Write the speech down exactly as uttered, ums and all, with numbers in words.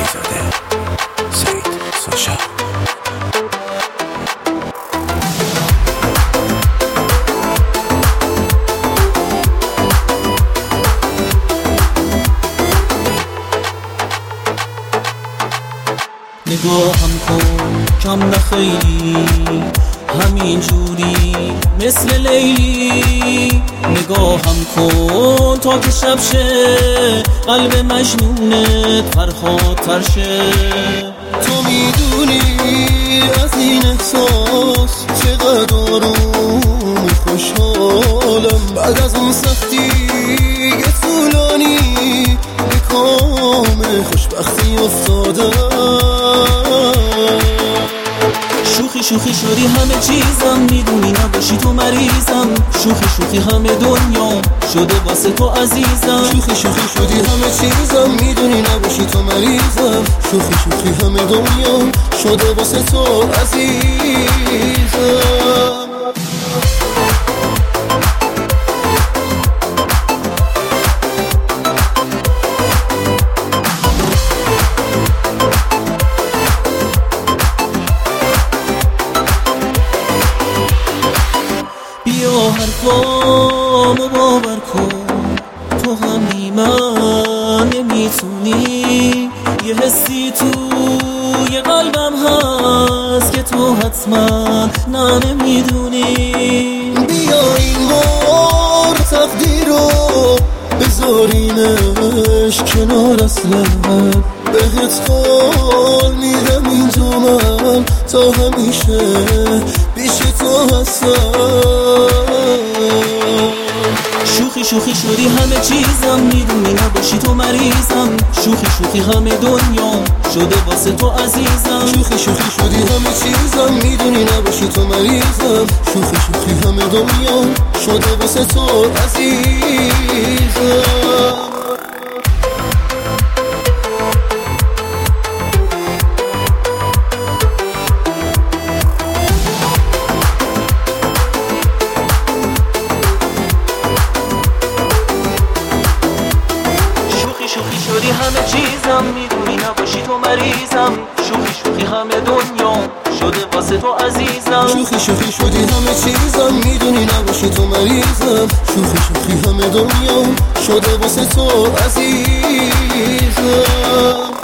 زاده سعید ساشا. نگاهم کن کم نه خیلی همین جوری مثل لیلی، نگاهم کن تا که شب شه قلب مجنونت فرهادتر شه. تو میدونی از این احساس چقدر آروم خوشحالم بعد از اون سختی طولانی به کام خوشبختی افتادم. شوخی شوخی شدی همه چیزم، میدونی نباشی تو مریضم. شوخی شوخی همه دنیا شده واسه تو عزیزم. شوخی شوخی شدی همه چیزم، میدونی نباشی تو مریضم. شوخی شوخی همه دنیا شده واسه تو عزیزم. بیا حرفامو باور کن، تو همی من نمیتونی. یه حسی توی قلبم هست که تو حتما نه نمیدونی. بیا این بار تقدیر رو بذارینش کنار اصلت، بهت قول میدم اینجا من تا همیشه پیش تو هستم. شوخی شوخی شدی همه چیزم، میدونی نباشی تو مریضم. شوخی شوخی همه دنیا شده واسه تو عزیزم. شوخی شوخی شدی همه چیزم، میدونی نباشی تو مریضم. شوخی شوخی همه دنیا شده واسه تو عزیزم. شوخی شدی همه چیزم، میدونی نباشی تو مریضم. شوخی شوخی همه دنیا شده واسه تو عزیزم. شوخی شوخی شدی همه چیزم، میدونی نباشی تو مریضم. شوخی شوخی همه دنیا شده واسه تو عزیزم.